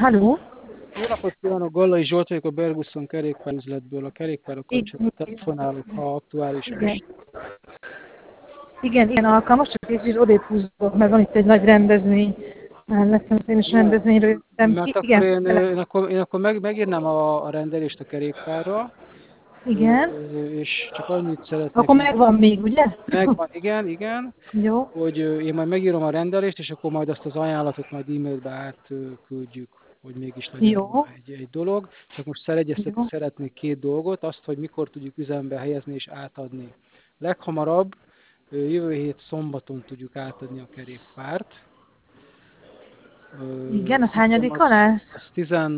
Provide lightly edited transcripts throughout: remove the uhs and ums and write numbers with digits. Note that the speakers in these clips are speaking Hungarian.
Halló? Jó napot kívánok, Gallai Zsolt vagyok a Bergusson kerékpárüzletből. A kerékpárral Igen, kapcsolatban telefonálok, ha aktuális igen, most. igen, alkalmas, csak egy kicsit odébb húzok, mert van itt egy nagy rendezvény mellettem, én is Jó, rendezvényről jöttem mert ki. akkor Igen, én akkor megírnám a rendelést a kerékpárra, igen, és csak annyit szeretnék, akkor megvan még, ugye? megvan, igen, igen, Jó, hogy én majd megírom a rendelést, és akkor majd azt az ajánlatot majd e-mailbe átküldjük, hogy mégis legyen róla jó, egy dolog. Csak most szeregyeztetni jó, szeretnék két dolgot, azt, hogy mikor tudjuk üzembe helyezni és átadni. Leghamarabb jövő hét szombaton tudjuk átadni a kerékpárt. igen, az Azt hiszem hányadika az, lesz? az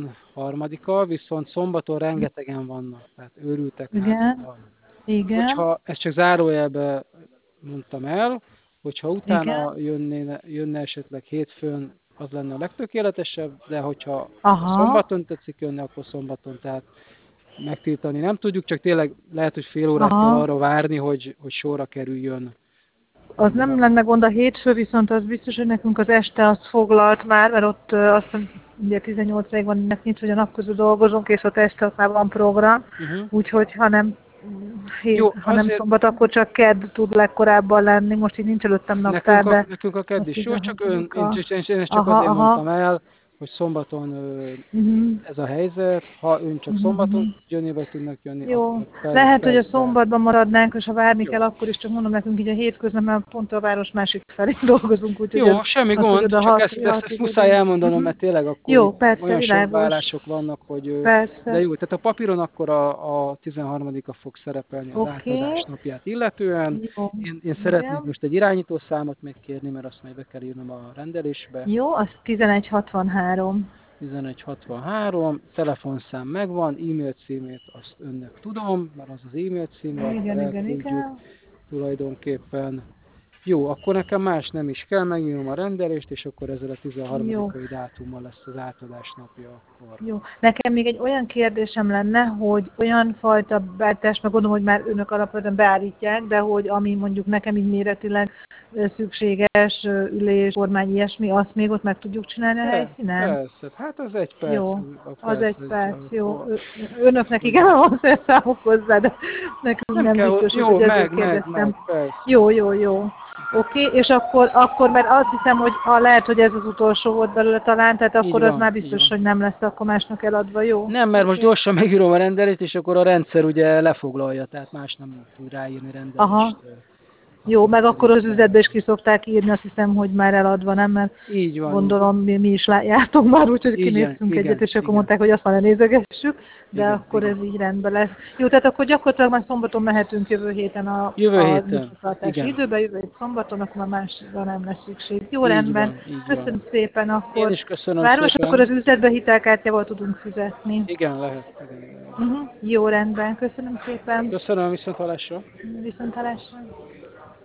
13-a, viszont szombaton rengetegen vannak, tehát őrültek Igen, házban. igen, Hogyha, ezt csak zárójelbe mondtam el, hogyha utána igen, jönne esetleg hétfőn, az lenne a legtökéletesebb, de hogyha aha, szombaton tetszik jönni, akkor szombaton, tehát megtiltani nem tudjuk, csak tényleg lehet, hogy fél órát kell aha. arra várni, hogy sorra kerüljön Az a nem darab. lenne gond, a hétfő viszont az biztos, hogy nekünk az este az foglalt már, mert ott azt hiszem, ugye 18-ig van ennek nyitva, hogy a nap közül dolgozunk, és ott este ott már van program, Uh-huh. úgyhogy ha nem, Jó, ha nem azért szombat, akkor csak kedd tud legkorábban lenni, most így nincs előttem naptár, de nekünk a a kedd is jó, csak tizenhatodika. én ezt csak Aha, azért aha. mondtam el, hogy szombaton Uh-huh. ez a helyzet. Ha ön csak Uh-huh. szombaton Uh-huh. jönni, vagy tudnak jönni, Jó, akkor lehet, hogy a persze. szombatban maradnánk, és ha várni Jó. kell, akkor is csak mondom nekünk így a hétköznap, mert pont a város másik felé dolgozunk, úgyhogy Jó, semmi az, hogy gond, oda csak 6 ezt 6-ig muszáj oda. elmondanom, Uh-huh. mert tényleg akkor Jó, itt persze, olyan világos. sorbaállások vannak, de Persze. jó, tehát a papíron akkor a 13-a fog szerepelni az Oké. átadás napját illetően. Jó. Én szeretnék Igen. most egy irányítószámot megkérni, mert azt majd be kell írnom a rendelésbe. Jó, az 1163. 1163, telefonszám megvan, e-mail címét azt önnek tudom, mert az e-mail címe, akkor Igen, igen, elküldjük igen. tulajdonképpen. Jó, akkor nekem más nem is kell, megírom a rendelést, és akkor ezzel a Jó. 13-ai dátummal lesz az átadás napja akkor. Jó. Nekem még egy olyan kérdésem lenne, hogy olyan fajta beállítást, meg gondolom, hogy már önök alapvetően beállítják, de hogy ami mondjuk nekem így méretileg szükséges, ülés, kormány, ilyesmi, azt még ott meg tudjuk csinálni a helyszínen? Persze, hát az egy perc, Jó, az egy persze, perc, jó. Önöknek igen, van számok hozzá, de nekünk nem nem kell, biztos, jó, hogy ezért meg, kérdeztem. persze. Jó, jó, jó. Oké, és akkor, mert azt hiszem, hogy lehet, hogy ez az utolsó volt belőle talán, tehát Így akkor az van, már így biztos, van. hogy nem lesz akkor másnak eladva, jó? Nem, mert most Oké. gyorsan megírom a rendelést, és akkor a rendszer ugye lefoglalja, tehát más nem tud ráírni rendelést. Aha. Jó, meg akkor az üzletbe is ki szokták írni, azt hiszem, hogy már eladva, nem? Mert Így van, gondolom, mi is jártunk már, úgyhogy igen, kinéztünk egyet, igen, és akkor igen, mondták, hogy azt már ne nézegessük, de igen, akkor igen. ez így rendben lesz. Jó, tehát akkor gyakorlatilag már szombaton mehetünk jövő héten Jövő a héten, nyitvatartási igen, időben, jövő hét szombaton, akkor már másra nem lesz szükség. Jó, így rendben. van, így van. Köszönöm szépen, Én akkor is köszönöm várom, és akkor szépen. az üzletbe hitelkártyával tudunk fizetni. Igen, lehet. Igen, igen. Jó, rendben. Köszönöm szépen. Köszönöm, viszonthallásra. Viszontlátásra.